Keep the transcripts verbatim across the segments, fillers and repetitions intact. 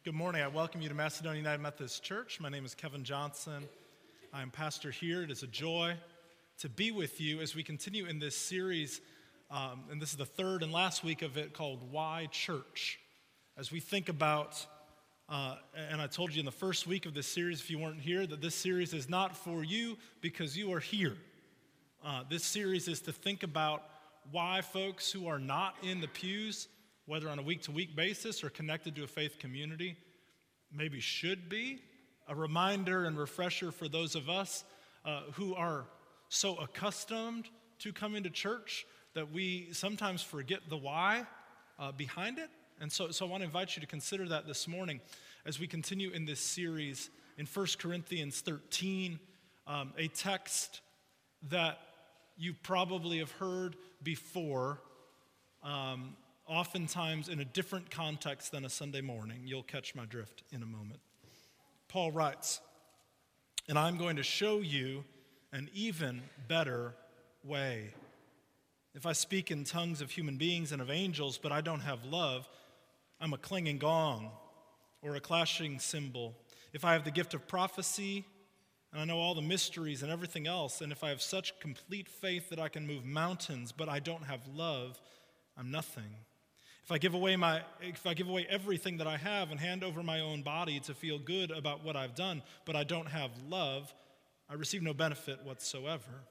Good morning. I welcome you to Macedonia United Methodist Church. My name is Kevin Johnson. I'm pastor here. It is a joy to be with you as we continue in this series, um, and this is the third and last week of it, called Why Church? As we think about, uh, and I told you in the first week of this series, if you weren't here, that this series is not for you because you are here. Uh, this series is to think about why folks who are not in the pews, whether on a week-to-week basis or connected to a faith community, maybe should be a reminder and refresher for those of us uh, who are so accustomed to coming to church that we sometimes forget the why uh, behind it. And so, so I want to invite you to consider that this morning as we continue in this series in First Corinthians thirteen, um, a text that you probably have heard before, um, oftentimes in a different context than a Sunday morning. You'll catch my drift in a moment. Paul writes, "And I'm going to show you an even better way. If I speak in tongues of human beings and of angels, but I don't have love, I'm a clanging gong or a clashing cymbal. If I have the gift of prophecy, and I know all the mysteries and everything else, and if I have such complete faith that I can move mountains, but I don't have love, I'm nothing. If I give away my, if I give away everything that I have and hand over my own body to feel good about what I've done, but I don't have love, I receive no benefit whatsoever.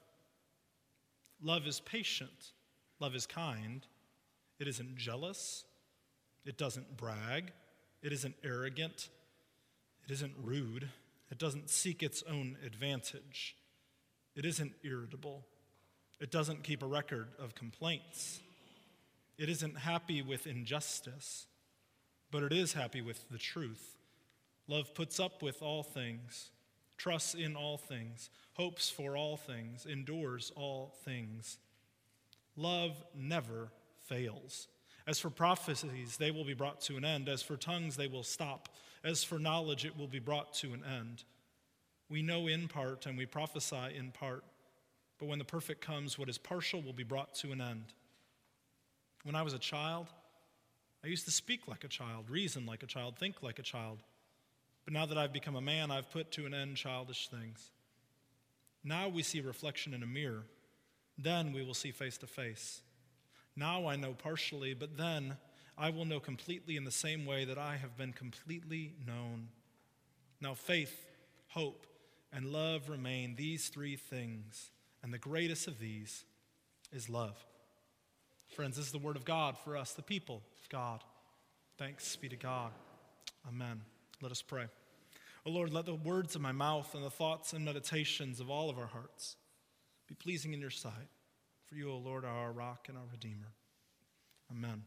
Love is patient. Love is kind. It isn't jealous. It doesn't brag. It isn't arrogant. It isn't rude. It doesn't seek its own advantage. It isn't irritable. It doesn't keep a record of complaints. It isn't happy with injustice, but it is happy with the truth. Love puts up with all things, trusts in all things, hopes for all things, endures all things. Love never fails. As for prophecies, they will be brought to an end. As for tongues, they will stop. As for knowledge, it will be brought to an end. We know in part and we prophesy in part, but when the perfect comes, what is partial will be brought to an end. When I was a child, I used to speak like a child, reason like a child, think like a child. But now that I've become a man, I've put to an end childish things. Now we see a reflection in a mirror. Then we will see face to face. Now I know partially, but then I will know completely in the same way that I have been completely known. Now faith, hope, and love remain, these three things, and the greatest of these is love." Friends, this is the word of God for us, the people of God. Thanks be to God. Amen. Let us pray. O Lord, let the words of my mouth and the thoughts and meditations of all of our hearts be pleasing in your sight. For you, O Lord, are our rock and our Redeemer. Amen.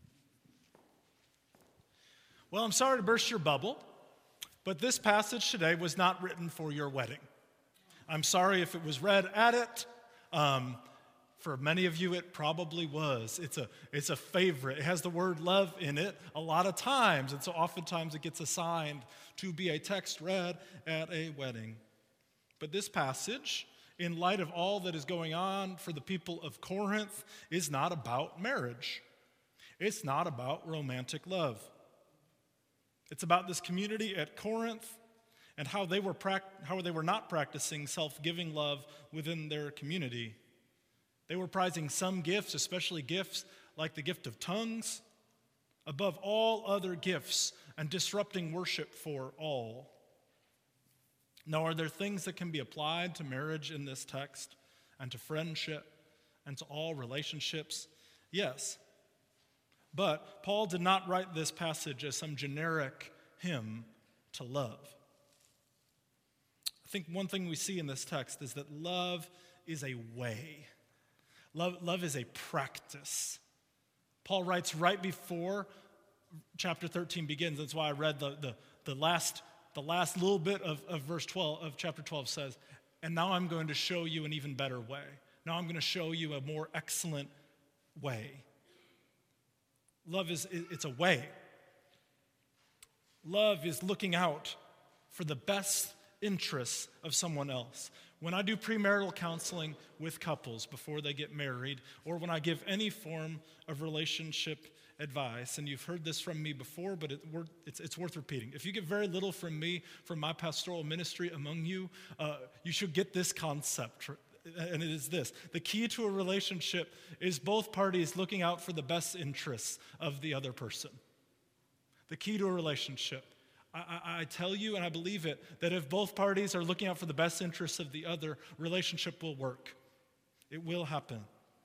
Well, I'm sorry to burst your bubble, but this passage today was not written for your wedding. I'm sorry if it was read at it. Um, For many of you, it probably was. It's a, it's a favorite. It has the word love in it a lot of times, and so oftentimes it gets assigned to be a text read at a wedding. But this passage, in light of all that is going on for the people of Corinth, is not about marriage. It's not about romantic love. It's about this community at Corinth and how they were, pract- how they were not practicing self-giving love within their community. They were prizing some gifts, especially gifts like the gift of tongues, above all other gifts and disrupting worship for all. Now, are there things that can be applied to marriage in this text and to friendship and to all relationships? Yes. But Paul did not write this passage as some generic hymn to love. I think one thing we see in this text is that love is a way. Love, love is a practice. Paul writes right before chapter thirteen begins. That's why I read the, the, the, last, the last little bit of, of verse twelve of chapter twelve says, "And now I'm going to show you an even better way. Now I'm going to show you a more excellent way." Love is, it's a way. Love is looking out for the best interests of someone else. When I do premarital counseling with couples before they get married, or when I give any form of relationship advice, and you've heard this from me before, but it, it's, it's worth repeating. If you get very little from me, from my pastoral ministry among you, uh, you should get this concept, and it is this. The key to a relationship is both parties looking out for the best interests of the other person. The key to a relationship. I, I, I tell you, and I believe it, that if both parties are looking out for the best interests of the other, relationship will work. It will happen.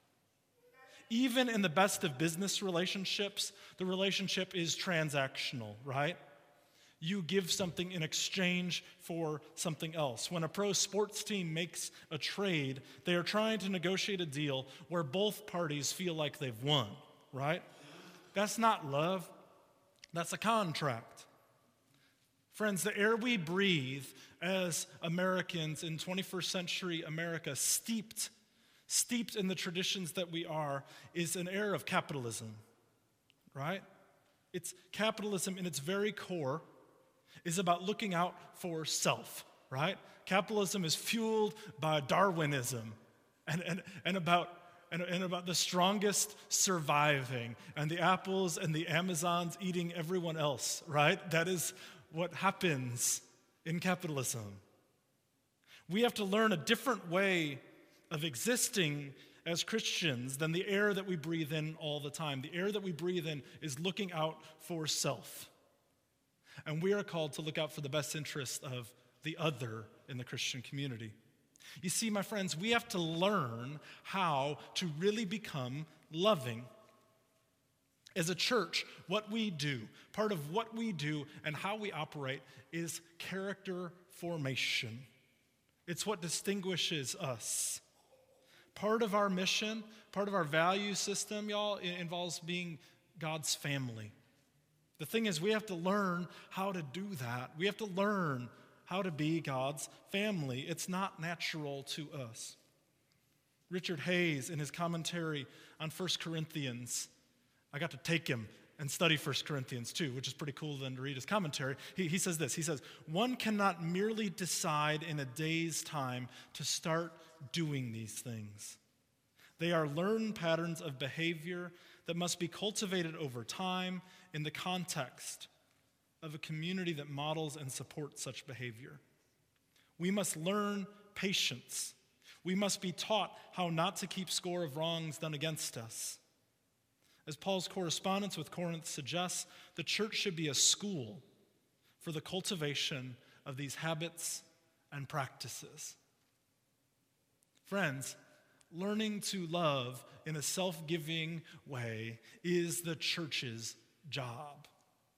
Even in the best of business relationships, the relationship is transactional, right? You give something in exchange for something else. When a pro sports team makes a trade, they are trying to negotiate a deal where both parties feel like they've won, right? That's not love. That's a contract. Friends, the air we breathe as Americans in twenty-first century America, steeped steeped in the traditions that we are, is an air of capitalism, right? It's capitalism in its very core is about looking out for self, right? Capitalism is fueled by Darwinism and, and, and about and, and about the strongest surviving and the apples and the Amazons eating everyone else, right? That is what happens in capitalism. We have to learn a different way of existing as Christians than the air that we breathe in all the time. The air that we breathe in is looking out for self. And we are called to look out for the best interests of the other in the Christian community. You see, my friends, we have to learn how to really become loving. As a church, what we do, part of what we do and how we operate is character formation. It's what distinguishes us. Part of our mission, part of our value system, y'all, it involves being God's family. The thing is, we have to learn how to do that. We have to learn how to be God's family. It's not natural to us. Richard Hayes, in his commentary on First Corinthians, I got to take him and study First Corinthians too, which is pretty cool then to read his commentary. He, he says this, he says, one cannot merely decide in a day's time to start doing these things. They are learned patterns of behavior that must be cultivated over time in the context of a community that models and supports such behavior. We must learn patience. We must be taught how not to keep score of wrongs done against us. As Paul's correspondence with Corinth suggests, the church should be a school for the cultivation of these habits and practices. Friends, learning to love in a self-giving way is the church's job.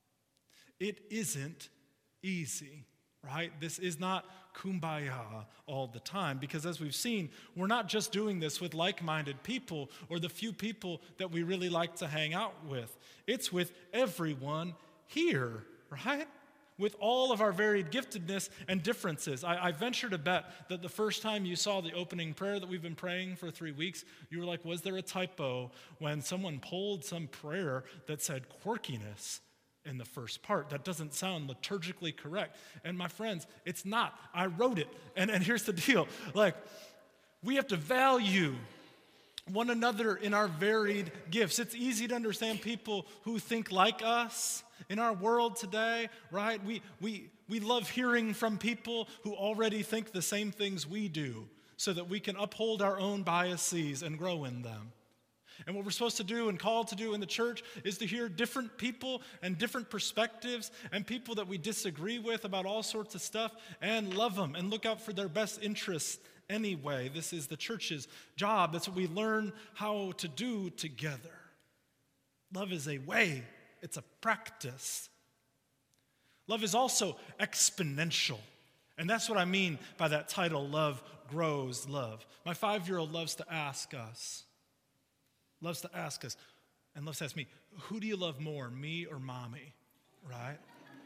It isn't easy, right? This is not kumbaya all the time, because as we've seen, we're not just doing this with like-minded people or the few people that we really like to hang out with. It's with everyone here, right? With all of our varied giftedness and differences. I, I venture to bet that the first time you saw the opening prayer that we've been praying for three weeks, you were like, was there a typo when someone pulled some prayer that said quirkiness in the first part? That doesn't sound liturgically correct. And my friends, it's not. I wrote it. And, and here's the deal. Like, we have to value one another in our varied gifts. It's easy to understand people who think like us in our world today, right? We, we, we love hearing from people who already think the same things we do so that we can uphold our own biases and grow in them. And what we're supposed to do and called to do in the church is to hear different people and different perspectives and people that we disagree with about all sorts of stuff and love them and look out for their best interests anyway. This is the church's job. That's what we learn how to do together. Love is a way. It's a practice. Love is also exponential. And that's what I mean by that title, Love Grows Love. My five-year-old loves to ask us, loves to ask us, and loves to ask me, who do you love more, me or mommy? Right?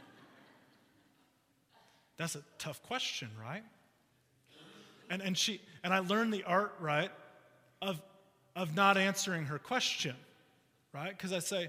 That's a tough question, right? And and she and I learned the art, right, of of not answering her question, right? Because I say,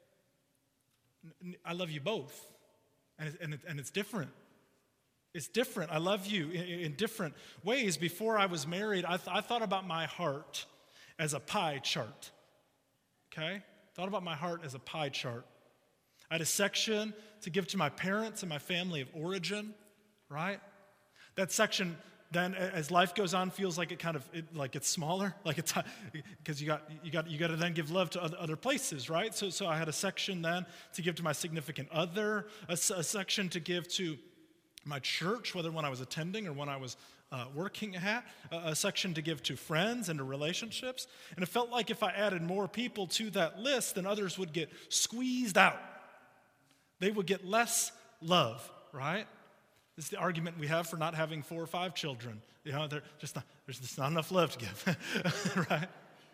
I love you both, and it, and it, and it's different. It's different. I love you in, in different ways. Before I was married, I, th- I thought about my heart as a pie chart. Okay, thought about my heart as a pie chart. I had a section to give to my parents and my family of origin, right? That section then, as life goes on, feels like it kind of it, like it's smaller, like it's because you got you got you got to then give love to other, other places, right? So, so I had a section then to give to my significant other, a, a section to give to my church, whether when I was attending or when I was uh, working at, a, a section to give to friends and to relationships, and it felt like if I added more people to that list, then others would get squeezed out. They would get less love, right? This is the argument we have for not having four or five children. You know, just not, there's just not enough love to give, right?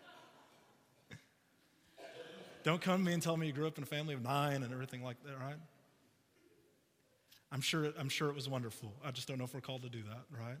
Don't come to me and tell me you grew up in a family of nine and everything like that, right? I'm sure, I'm sure it was wonderful. I just don't know if we're called to do that, right?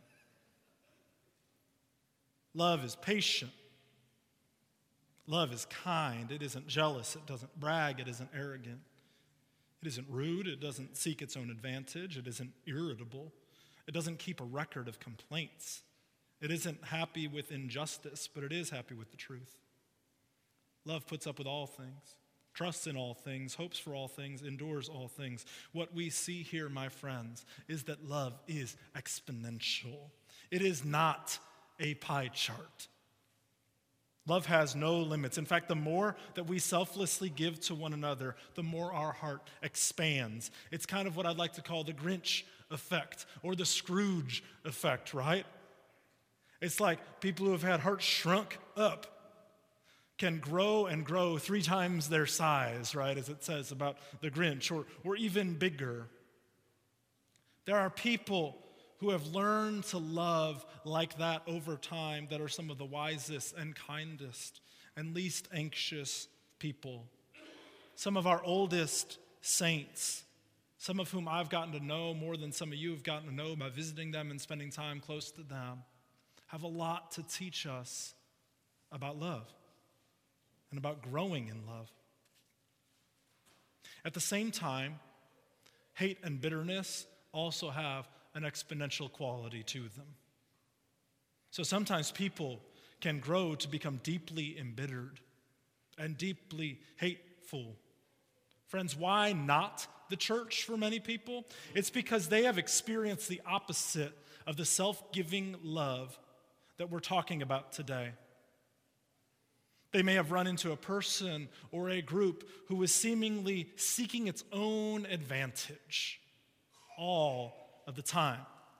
Love is patient. Love is kind. It isn't jealous. It doesn't brag. It isn't arrogant. It isn't rude. It doesn't seek its own advantage. It isn't irritable. It doesn't keep a record of complaints. It isn't happy with injustice, but it is happy with the truth. Love puts up with all things, trusts in all things, hopes for all things, endures all things. What we see here, my friends, is that love is exponential. It is not a pie chart. Love has no limits. In fact, the more that we selflessly give to one another, the more our heart expands. It's kind of what I'd like to call the Grinch effect or the Scrooge effect, right? It's like people who have had hearts shrunk up can grow and grow three times their size, right, as it says about the Grinch, or, or even bigger. There are people who have learned to love like that over time that are some of the wisest and kindest and least anxious people. Some of our oldest saints, some of whom I've gotten to know more than some of you have gotten to know by visiting them and spending time close to them, have a lot to teach us about love and about growing in love. At the same time, hate and bitterness also have an exponential quality to them. So sometimes people can grow to become deeply embittered and deeply hateful. Friends, why not the church for many people? It's because they have experienced the opposite of the self-giving love that we're talking about today. They may have run into a person or a group who is seemingly seeking its own advantage all of the time.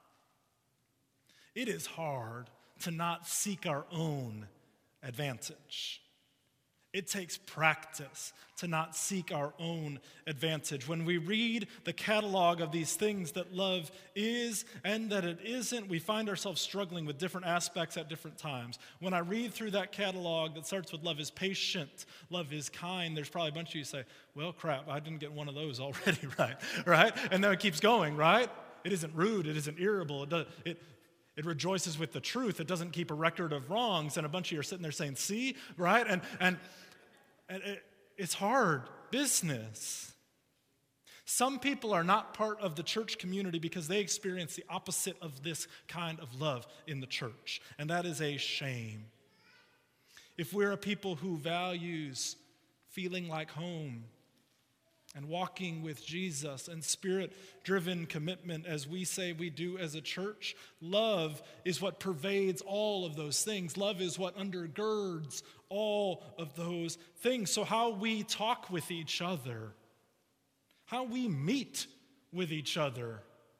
It is hard to not seek our own advantage. It takes practice to not seek our own advantage. When we read the catalog of these things that love is and that it isn't, we find ourselves struggling with different aspects at different times. When I read through that catalog that starts with love is patient, love is kind, there's probably a bunch of you who say, well, crap, I didn't get one of those already, right? Right? And then it keeps going, right? It isn't rude, it isn't irritable, it, does, it It rejoices with the truth. It doesn't keep a record of wrongs. And a bunch of you are sitting there saying, see, right? And and, and it, it's hard business. Some people are not part of the church community because they experience the opposite of this kind of love in the church. And that is a shame. If we're a people who values feeling like home, and walking with Jesus and spirit-driven commitment as we say we do as a church, love is what pervades all of those things. Love is what undergirds all of those things. So how we talk with each other, how we meet with each other,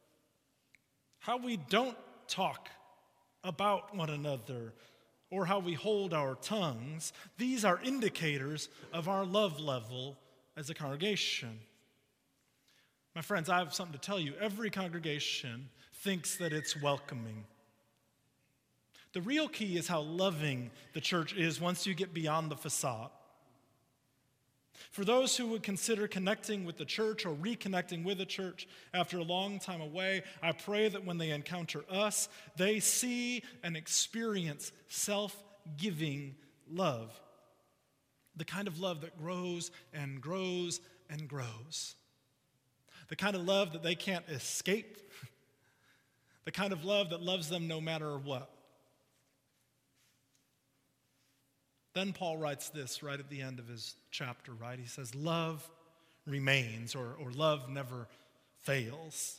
how we don't talk about one another, or how we hold our tongues, these are indicators of our love level as a congregation. My friends, I have something to tell you. Every congregation thinks that it's welcoming. The real key is how loving the church is once you get beyond the facade. For those who would consider connecting with the church or reconnecting with the church after a long time away, I pray that when they encounter us, they see and experience self-giving love. The kind of love that grows and grows and grows. The kind of love that they can't escape. The kind of love that loves them no matter what. Then Paul writes this right at the end of his chapter, right? He says, love remains, or, or love never fails.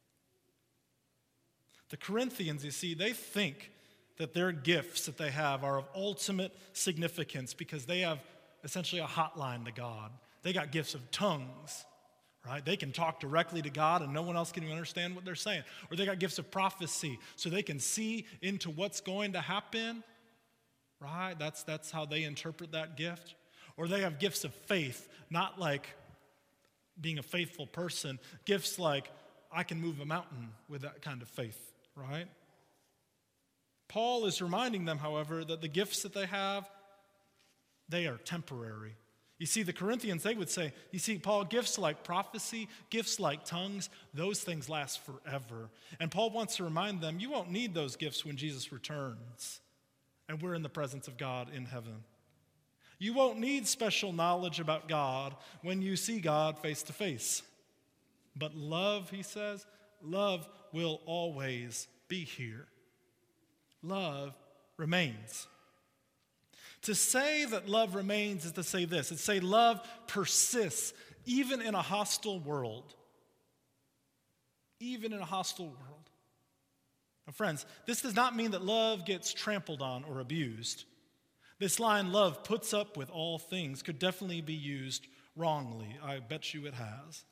The Corinthians, you see, they think that their gifts that they have are of ultimate significance because they have essentially a hotline to God. They got gifts of tongues, right? They can talk directly to God and no one else can even understand what they're saying. Or they got gifts of prophecy so they can see into what's going to happen, right? That's, that's how they interpret that gift. Or they have gifts of faith, not like being a faithful person, gifts like I can move a mountain with that kind of faith, right? Paul is reminding them, however, that the gifts that they have, they are temporary. You see, the Corinthians, they would say, you see, Paul, gifts like prophecy, gifts like tongues, those things last forever. And Paul wants to remind them, you won't need those gifts when Jesus returns and we're in the presence of God in heaven. You won't need special knowledge about God when you see God face to face. But love, he says, love will always be here. Love remains. To say that love remains is to say this. It's to say love persists even in a hostile world. Even in a hostile world. Now, friends, this does not mean that love gets trampled on or abused. This line, love puts up with all things, could definitely be used wrongly. I bet you it has.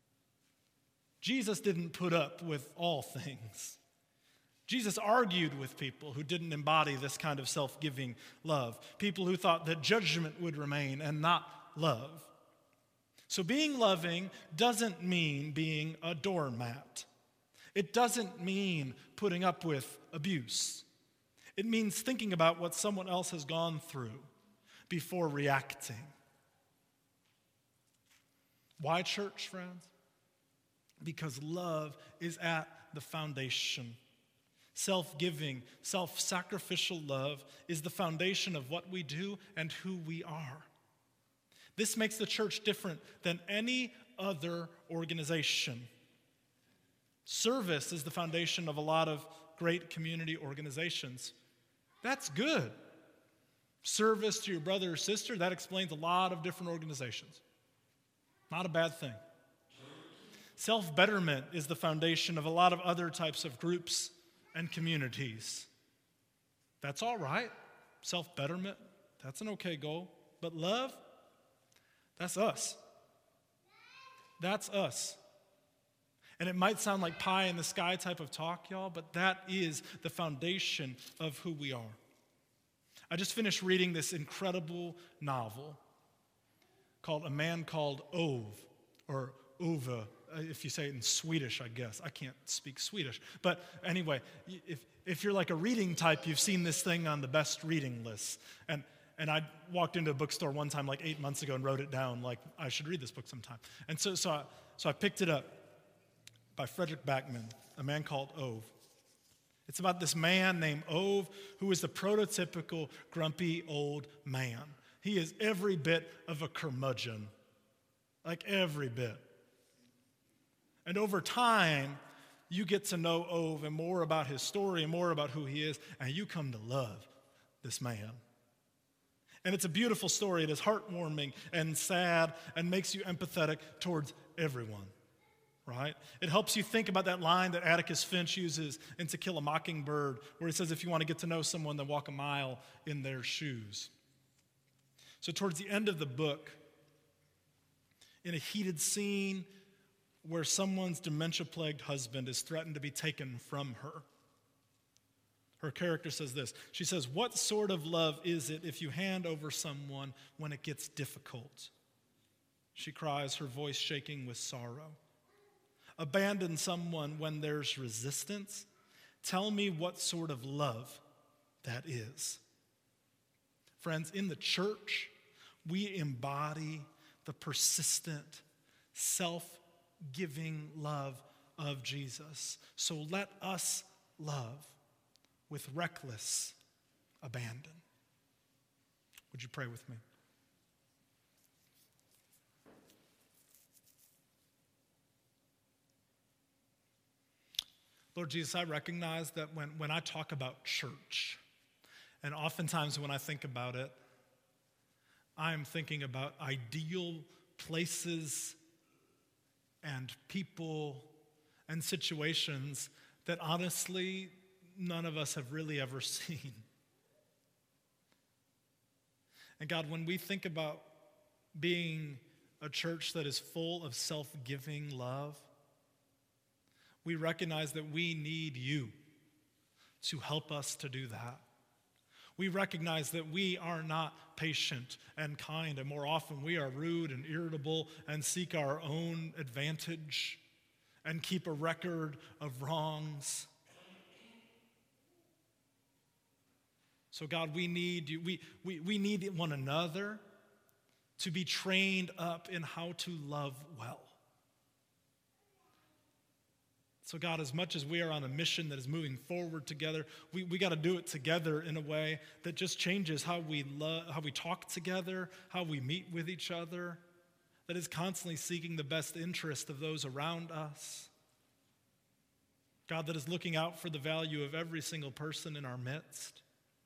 Jesus didn't put up with all things. Jesus argued with people who didn't embody this kind of self-giving love, people who thought that judgment would remain and not love. So being loving doesn't mean being a doormat. It doesn't mean putting up with abuse. It means thinking about what someone else has gone through before reacting. Why, church friends? Because love is at the foundation. Self-giving, self-sacrificial love is the foundation of what we do and who we are. This makes the church different than any other organization. Service is the foundation of a lot of great community organizations. That's good. Service to your brother or sister, that explains a lot of different organizations. Not a bad thing. Self-betterment is the foundation of a lot of other types of groups and communities. That's all right. Self-betterment, that's an okay goal. But love, that's us. That's us. And it might sound like pie in the sky type of talk, y'all, but that is the foundation of who we are. I just finished reading this incredible novel called A Man Called Ove, or Ove, if you say it in Swedish, I guess. I can't speak Swedish. But anyway, if, if you're like a reading type, you've seen this thing on the best reading lists. And, and I walked into a bookstore one time like eight months ago and wrote it down like I should read this book sometime. And so, so, I, so I picked it up by Frederick Backman, A Man Called Ove. It's about this man named Ove who is the prototypical grumpy old man. He is every bit of a curmudgeon, like every bit. And over time, you get to know Ove and more about his story and more about who he is, and you come to love this man. And it's a beautiful story. It is heartwarming and sad and makes you empathetic towards everyone, right? It helps you think about that line that Atticus Finch uses in To Kill a Mockingbird, where he says, if you want to get to know someone, then walk a mile in their shoes. So towards the end of the book, in a heated scene where someone's dementia-plagued husband is threatened to be taken from her, her character says this. She says, what sort of love is it if you hand over someone when it gets difficult? She cries, her voice shaking with sorrow. Abandon someone when there's resistance? Tell me what sort of love that is. Friends, in the church, we embody the persistent, self-giving love of Jesus. So let us love with reckless abandon. Would you pray with me? Lord Jesus, I recognize that when, when I talk about church, and oftentimes when I think about it, I'm thinking about ideal places and people and situations that honestly none of us have really ever seen. And God, when we think about being a church that is full of self-giving love, we recognize that we need you to help us to do that. We recognize that we are not patient and kind, and more often we are rude and irritable and seek our own advantage and keep a record of wrongs. So God, we need you. We, we, we need one another to be trained up in how to love well. So God, as much as we are on a mission that is moving forward together, we, we got to do it together in a way that just changes how we love, how we talk together, how we meet with each other, that is constantly seeking the best interest of those around us. God, that is looking out for the value of every single person in our midst.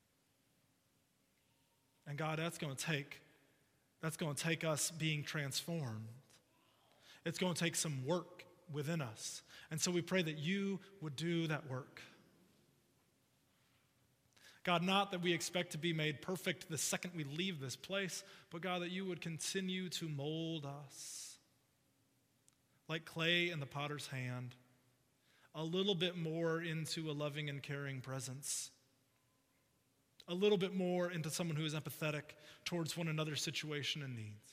And God, that's going to take, that's going to take us being transformed. It's going to take some work within us. And so we pray that you would do that work. God, not that we expect to be made perfect the second we leave this place, but God, that you would continue to mold us like clay in the potter's hand, a little bit more into a loving and caring presence, a little bit more into someone who is empathetic towards one another's situation and needs.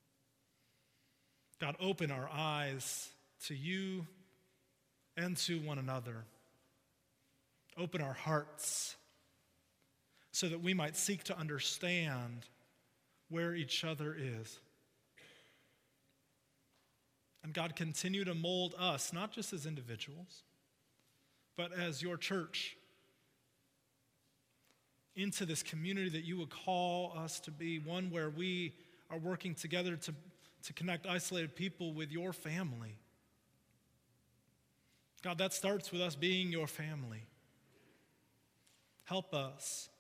God, open our eyes to you and to one another. Open our hearts so that we might seek to understand where each other is. And God, continue to mold us, not just as individuals, but as your church, into this community that you would call us to be, one where we are working together to, to connect isolated people with your family. God, that starts with us being your family. Help us.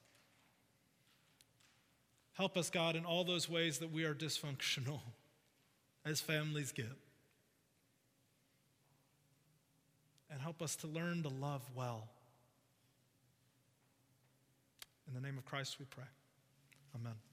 Help us, God, in all those ways that we are dysfunctional as families get. And help us to learn to love well. In the name of Christ we pray. Amen.